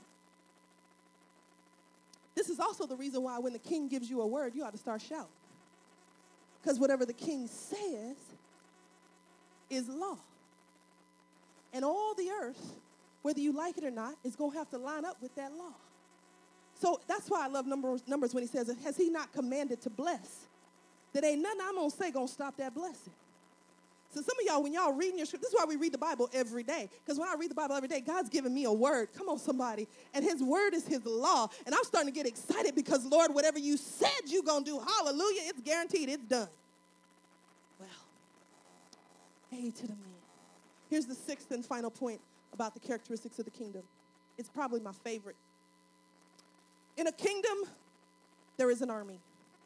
This is also the reason why when the king gives you a word, you ought to start shouting. Because whatever the king says is law. And all the earth, whether you like it or not, is going to have to line up with that law. So that's why I love Numbers, numbers when he says, has he not commanded to bless? That ain't nothing I'm going to say going to stop that blessing. So some of y'all, when y'all reading your scripture, this is why we read the Bible every day. Because when I read the Bible every day, God's giving me a word. Come on, somebody. And his word is his law. And I'm starting to get excited because, Lord, whatever you said you're going to do, hallelujah, it's guaranteed, it's done. Well, hey to the man. Here's the sixth and final point about the characteristics of the kingdom. It's probably my favorite. In a kingdom, there is an army.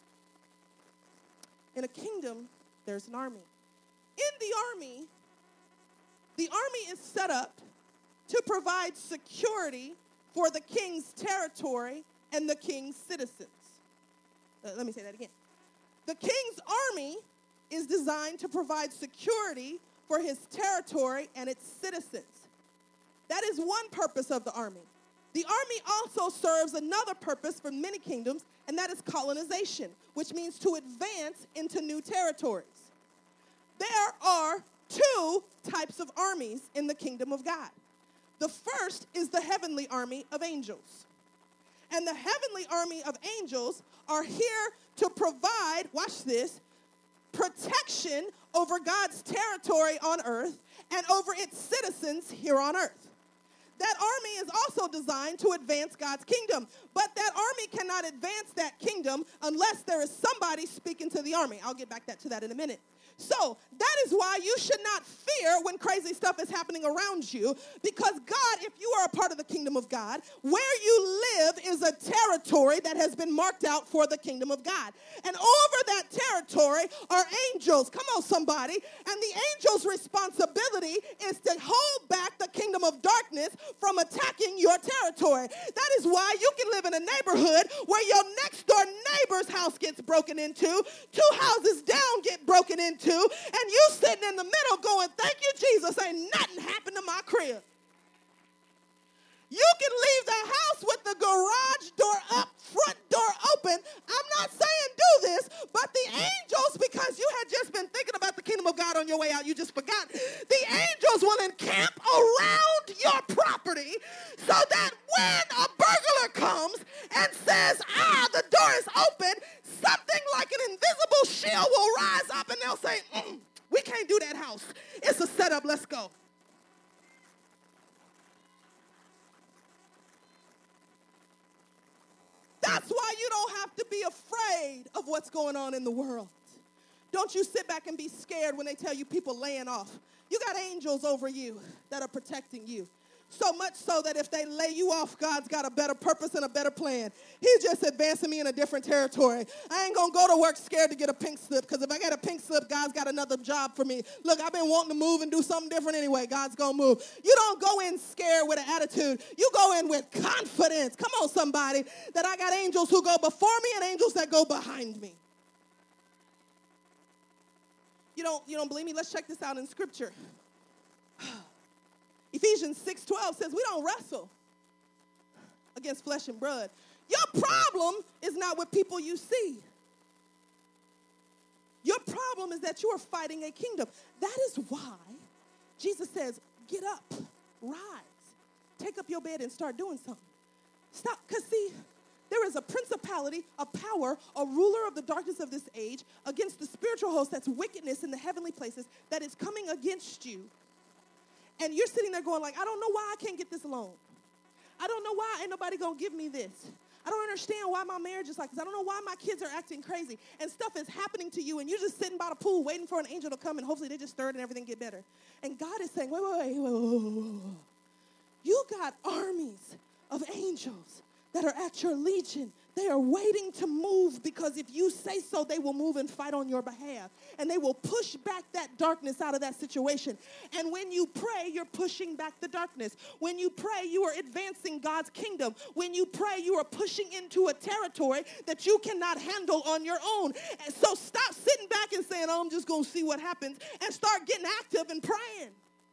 In a kingdom, there's an army. In the army, the army is set up to provide security for the king's territory and the king's citizens. Uh, let me say that again. The king's army is designed to provide security for his territory and its citizens. That is one purpose of the army. The army also serves another purpose for many kingdoms, and that is colonization, which means to advance into new territories. There are two types of armies in the kingdom of God. The first is the heavenly army of angels. And the heavenly army of angels are here to provide, watch this, protection over God's territory on earth and over its citizens here on earth. That army is also designed to advance God's kingdom. But that army cannot advance that kingdom unless there is somebody speaking to the army. I'll get back that, to that in a minute. So that is why you should not fear when crazy stuff is happening around you, because God, if you are a part of the kingdom of God, where you live is a territory that has been marked out for the kingdom of God. And over that territory are angels. Come on, somebody. And the angels' responsibility is to hold back the kingdom of darkness from attacking your territory. That is why you can live in a neighborhood where your next door neighbor's house gets broken into, two houses down get broken into, and you sitting in the middle going, thank you, Jesus, ain't nothing happened to my crib. You can leave the house with the garage door up, front door open. I'm not saying do this, but the angels, because you had just been thinking about the kingdom of God on your way out, you just forgot. The angels will encamp around your property so that when a burglar comes and says, ah, the door is open, something like an invisible shield will rise up and they'll say, mm, we can't do that house. It's a setup. Let's go. That's why you don't have to be afraid of what's going on in the world. Don't you sit back and be scared when they tell you people laying off. You got angels over you that are protecting you. So much so that if they lay you off, God's got a better purpose and a better plan. He's just advancing me in a different territory. I ain't going to go to work scared to get a pink slip, because if I get a pink slip, God's got another job for me. Look, I've been wanting to move and do something different anyway. God's going to move. You don't go in scared with an attitude. You go in with confidence. Come on, somebody, that I got angels who go before me and angels that go behind me. You don't, you don't believe me? Let's check this out in Scripture. Ephesians six twelve says we don't wrestle against flesh and blood. Your problem is not with people you see. Your problem is that you are fighting a kingdom. That is why Jesus says, get up, rise, take up your bed and start doing something. Stop, because see, there is a principality, a power, a ruler of the darkness of this age against the spiritual host that's wickedness in the heavenly places that is coming against you. And you're sitting there going like, I don't know why I can't get this loan. I don't know why ain't nobody going to give me this. I don't understand why my marriage is like this. I don't know why my kids are acting crazy. And stuff is happening to you, and you're just sitting by the pool waiting for an angel to come, and hopefully they just stir it and everything get better. And God is saying, wait, wait, wait, wait, wait, wait, wait. You got armies of angels that are at your legion. They are waiting to move because if you say so, they will move and fight on your behalf. And they will push back that darkness out of that situation. And when you pray, you're pushing back the darkness. When you pray, you are advancing God's kingdom. When you pray, you are pushing into a territory that you cannot handle on your own. And so stop sitting back and saying, oh, I'm just going to see what happens, and start getting active and praying.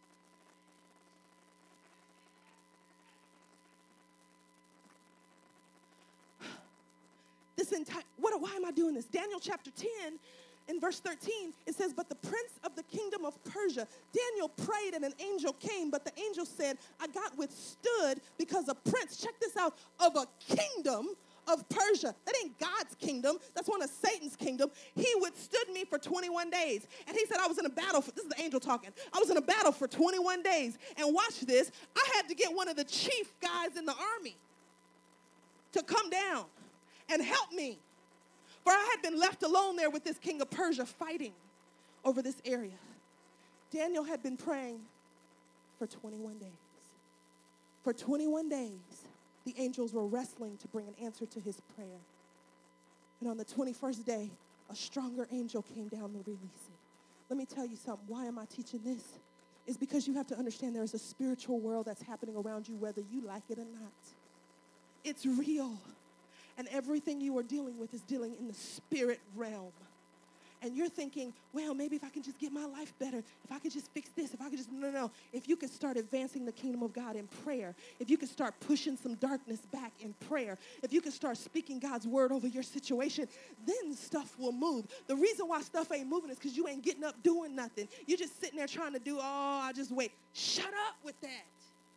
This entire, what, why am I doing this? Daniel chapter ten, in verse thirteen, it says, but the prince of the kingdom of Persia, Daniel prayed and an angel came, but the angel said, I got withstood because a prince, check this out, of a kingdom of Persia. That ain't God's kingdom. That's one of Satan's kingdom. He withstood me for twenty-one days. And he said I was in a battle. For, this is the angel talking. I was in a battle for twenty-one days. And watch this. I had to get one of the chief guys in the army to come down and help me. For I had been left alone there with this king of Persia fighting over this area. Daniel had been praying for twenty-one days. For twenty-one days, the angels were wrestling to bring an answer to his prayer. And on the twenty-first day, a stronger angel came down to release it. Let me tell you something. Why am I teaching this? It's because you have to understand there is a spiritual world that's happening around you whether you like it or not. It's real. And everything you are dealing with is dealing in the spirit realm. And you're thinking, well, maybe if I can just get my life better, if I could just fix this, if I could just, no, no, no. If you could start advancing the kingdom of God in prayer, if you could start pushing some darkness back in prayer, if you could start speaking God's word over your situation, then stuff will move. The reason why stuff ain't moving is because you ain't getting up doing nothing. You're just sitting there trying to do, oh, I just wait. Shut up with that.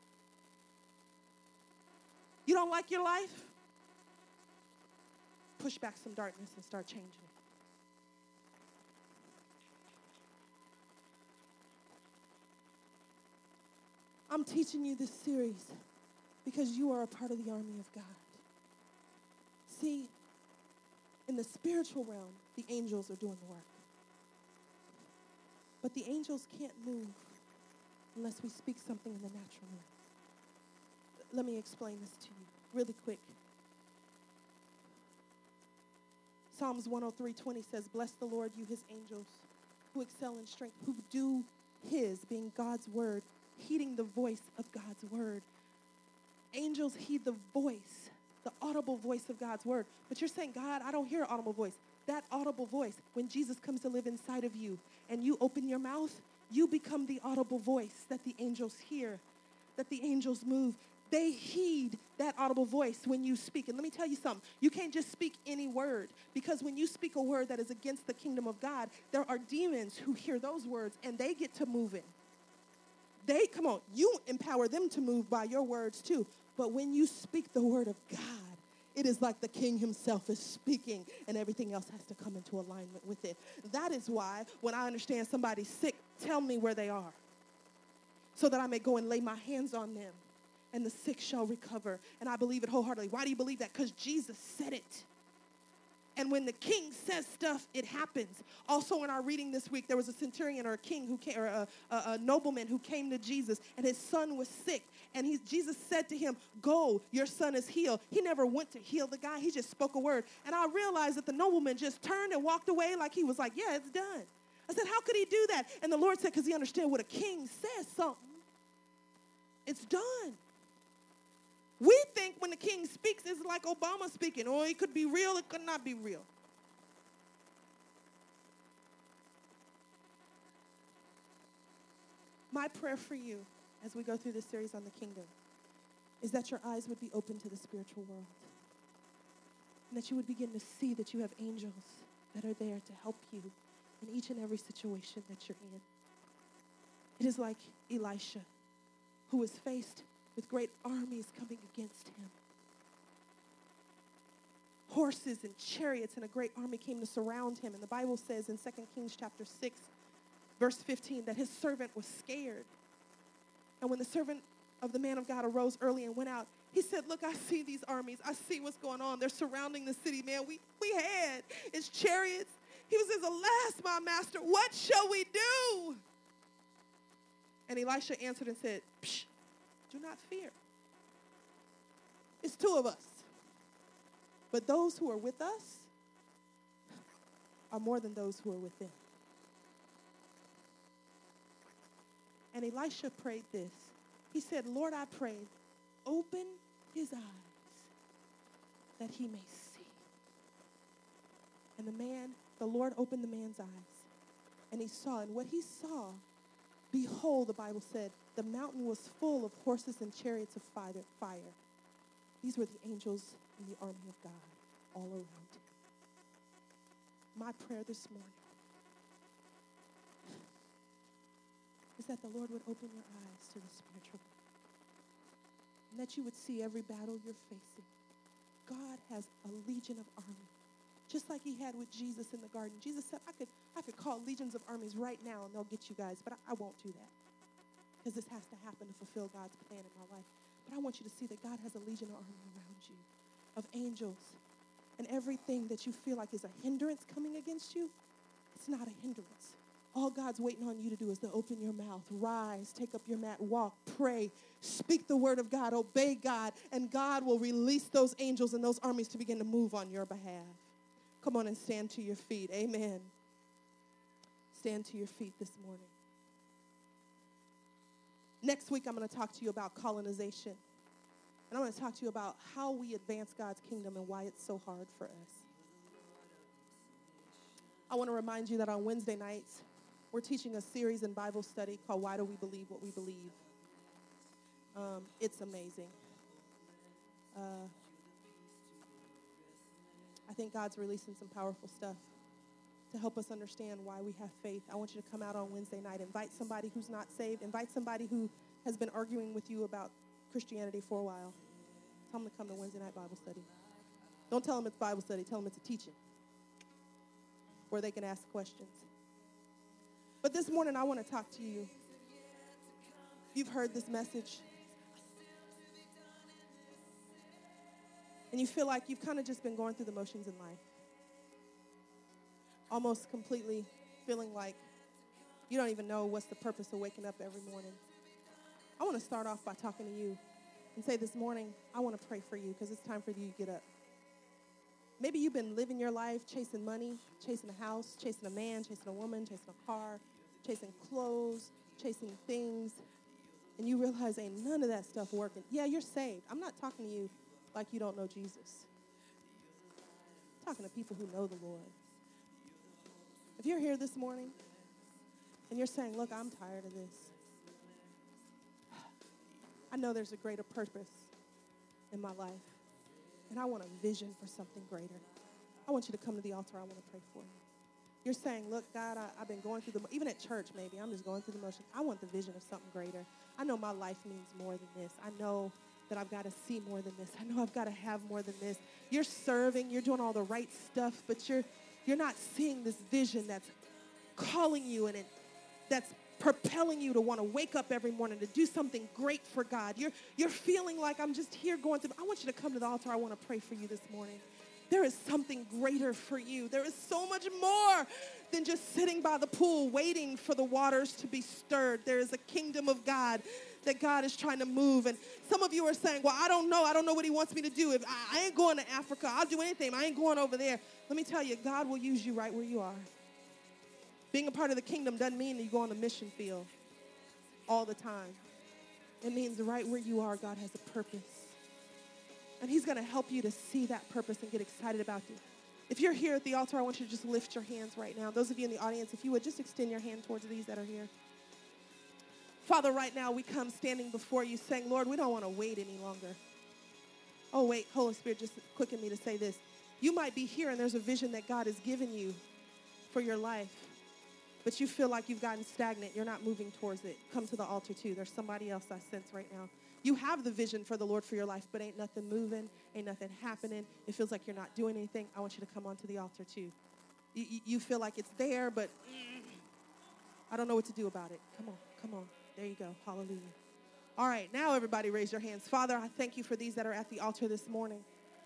You don't like your life? Push back some darkness and start changing it. I'm teaching you this series because you are a part of the army of God. See, in the spiritual realm, the angels are doing the work. But the angels can't move unless we speak something in the natural realm. Let me explain this to you really quick. Psalms one oh three twenty says, bless the Lord, you his angels, who excel in strength, who do his, being God's word, heeding the voice of God's word. Angels heed the voice, the audible voice of God's word. But you're saying, God, I don't hear an audible voice. That audible voice, when Jesus comes to live inside of you and you open your mouth, you become the audible voice that the angels hear, that the angels move. They heed that audible voice when you speak. And let me tell you something. You can't just speak any word, because when you speak a word that is against the kingdom of God, there are demons who hear those words and they get to moving. They, come on, you empower them to move by your words too. But when you speak the word of God, it is like the king himself is speaking and everything else has to come into alignment with it. That is why when I understand somebody's sick, tell me where they are so that I may go and lay my hands on them. And the sick shall recover. And I believe it wholeheartedly. Why do you believe that? Because Jesus said it. And when the king says stuff, it happens. Also in our reading this week, there was a centurion or a king who came, or a, a, a nobleman who came to Jesus, and his son was sick. And he, Jesus said to him, go, your son is healed. He never went to heal the guy. He just spoke a word. And I realized that the nobleman just turned and walked away like he was like, yeah, it's done. I said, how could he do that? And the Lord said, because he understood what a king says something, it's done. We think when the king speaks, it's like Obama speaking. Or it could be real, it could not be real. My prayer for you as we go through this series on the kingdom is that your eyes would be open to the spiritual world. And that you would begin to see that you have angels that are there to help you in each and every situation that you're in. It is like Elisha, who was faced with great armies coming against him. Horses and chariots and a great army came to surround him. And the Bible says in Second Kings chapter six, verse fifteen, that his servant was scared. And when the servant of the man of God arose early and went out, He said, look, I see these armies. I see what's going on. They're surrounding the city, man. We, we had its chariots. He was says, alas, my master, what shall we do? And Elisha answered and said, Psh, do not fear. It's two of us. But those who are with us are more than those who are with them. And Elisha prayed this. He said, Lord, I pray, open his eyes that he may see. And the man, the Lord opened the man's eyes, and he saw. And what he saw, behold, the Bible said, the mountain was full of horses and chariots of fire. These were the angels in the army of God all around him. My prayer this morning is that the Lord would open your eyes to the spiritual world, and that you would see every battle you're facing. God has a legion of army, just like he had with Jesus in the garden. Jesus said, I could, I could call legions of armies right now, and they'll get you guys, but I, I won't do that, because this has to happen to fulfill God's plan in my life. But I want you to see that God has a legion of army around you, of angels, and everything that you feel like is a hindrance coming against you, it's not a hindrance. All God's waiting on you to do is to open your mouth, rise, take up your mat, walk, pray, speak the word of God, obey God, and God will release those angels and those armies to begin to move on your behalf. Come on and stand to your feet. Amen. Stand to your feet this morning. Next week, I'm going to talk to you about colonization. And I'm going to talk to you about how we advance God's kingdom and why it's so hard for us. I want to remind you that on Wednesday nights, we're teaching a series in Bible study called Why Do We Believe What We Believe? Um, it's amazing. Uh, I think God's releasing some powerful stuff to help us understand why we have faith. I want you to come out on Wednesday night. Invite somebody who's not saved. Invite somebody who has been arguing with you about Christianity for a while. Tell them to come to Wednesday night Bible study. Don't tell them it's Bible study. Tell them it's a teaching where they can ask questions. But this morning, I want to talk to you. You've heard this message, and you feel like you've kind of just been going through the motions in life, almost completely feeling like you don't even know what's the purpose of waking up every morning. I want to start off by talking to you and say this morning, I want to pray for you because it's time for you to get up. Maybe you've been living your life chasing money, chasing a house, chasing a man, chasing a woman, chasing a car, chasing clothes, chasing things, and you realize ain't none of that stuff working. Yeah, you're saved. I'm not talking to you like you don't know Jesus. I'm talking to people who know the Lord. If you're here this morning and you're saying, look, I'm tired of this. I know there's a greater purpose in my life, and I want a vision for something greater. I want you to come to the altar. I want to pray for you. You're saying, look, God, I, I've been going through the, even at church maybe, I'm just going through the motions. I want the vision of something greater. I know my life means more than this. I know that I've got to see more than this. I know I've got to have more than this. You're serving, you're doing all the right stuff, but you're you're not seeing this vision that's calling you and it, that's propelling you to want to wake up every morning to do something great for God. You're, you're feeling like I'm just here going through. I want you to come to the altar. I want to pray for you this morning. There is something greater for you. There is so much more than just sitting by the pool waiting for the waters to be stirred. There is a kingdom of God that God is trying to move. And some of you are saying, well, I don't know. I don't know what he wants me to do. If I, I ain't going to Africa. I'll do anything. I ain't going over there. Let me tell you, God will use you right where you are. Being a part of the kingdom doesn't mean that you go on the mission field all the time. It means right where you are, God has a purpose. And he's going to help you to see that purpose and get excited about it. If you're here at the altar, I want you to just lift your hands right now. Those of you in the audience, if you would just extend your hand towards these that are here. Father, right now we come standing before you saying, Lord, we don't want to wait any longer. Oh, wait, Holy Spirit just quickened me to say this. You might be here and there's a vision that God has given you for your life, but you feel like you've gotten stagnant. You're not moving towards it. Come to the altar too. There's somebody else I sense right now. You have the vision for the Lord for your life, but ain't nothing moving, ain't nothing happening. It feels like you're not doing anything. I want you to come onto the altar too. You, you, you feel like it's there, but mm, I don't know what to do about it. Come on, come on. There you go. Hallelujah. All right, now everybody raise your hands. Father, I thank you for these that are at the altar this morning.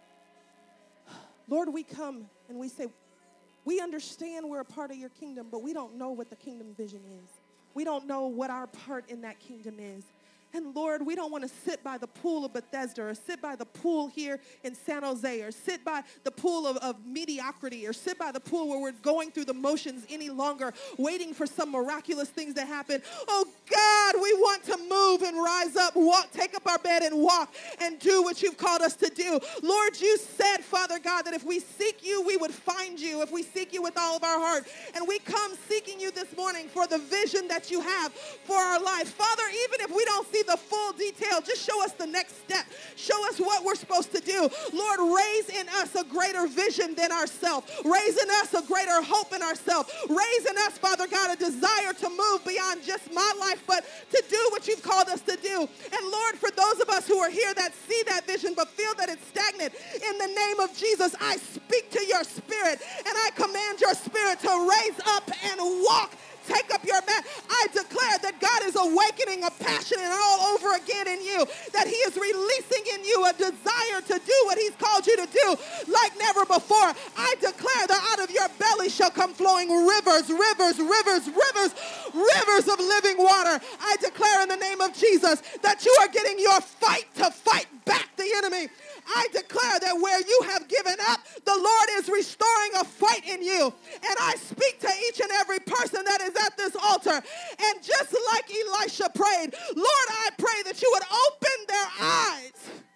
Lord, we come and we say, we understand we're a part of your kingdom, but we don't know what the kingdom vision is. We don't know what our part in that kingdom is. And Lord, we don't want to sit by the pool of Bethesda or sit by the pool here in San Jose or sit by the pool of, of mediocrity or sit by the pool where we're going through the motions any longer, waiting for some miraculous things to happen. Oh God, we want to move and rise up, walk, take up our bed and walk and do what you've called us to do. Lord, you said, Father God, that if we seek you, we would find you, if we seek you with all of our heart. And we come seeking you this morning for the vision that you have for our life. Father, even if we don't see the full detail, just show us the next step. Show us what we're supposed to do. Lord, raise in us a greater vision than ourselves. Raise in us a greater hope in ourselves. Raise in us, Father God, a desire to move beyond just my life, but to do what you've called us to do. And Lord, for those of us who are here that see that vision but feel that it's stagnant, in the name of Jesus, I speak to your spirit and I command your spirit to raise up and walk. Take up your mat. I declare that God is awakening a passion and all over again in you, that he is releasing in you a desire to do what he's called you to do like never before. I declare that out of your belly shall come flowing rivers, rivers, rivers, rivers, rivers of living water. I declare in the name of Jesus that you are getting your fight to fight back the enemy. I declare that where you have given up, the Lord is restoring a fight in you. And I speak to each and every person that is at this altar. And just like Elisha prayed, Lord, I pray that you would open their eyes.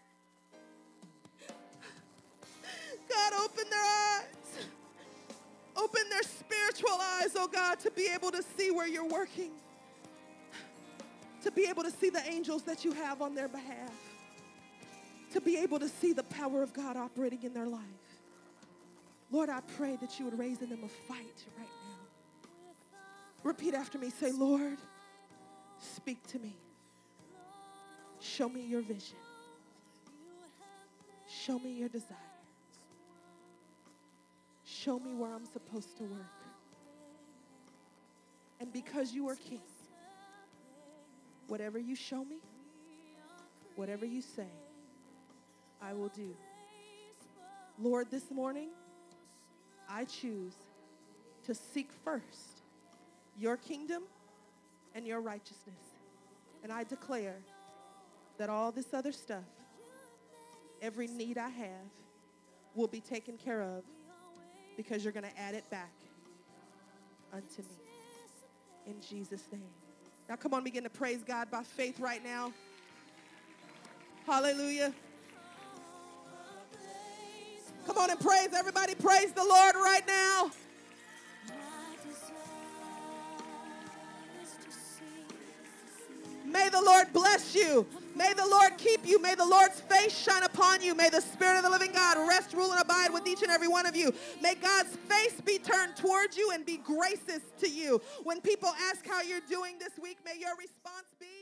God, open their eyes. Open their spiritual eyes, oh God, to be able to see where you're working. To be able to see the angels that you have on their behalf. To be able to see the power of God operating in their life. Lord, I pray that you would raise in them a fight right now. Repeat after me. Say, Lord, speak to me. Show me your vision. Show me your desire. Show me where I'm supposed to work. And because you are king, whatever you show me, whatever you say, I will do. Lord, this morning, I choose to seek first your kingdom and your righteousness. And I declare that all this other stuff, every need I have, will be taken care of because you're going to add it back unto me. In Jesus' name. Now come on, begin to praise God by faith right now. Hallelujah. Come on and praise. Everybody praise the Lord right now. May the Lord bless you. May the Lord keep you. May the Lord's face shine upon you. May the Spirit of the living God rest, rule, and abide with each and every one of you. May God's face be turned towards you and be gracious to you. When people ask how you're doing this week, may your response be,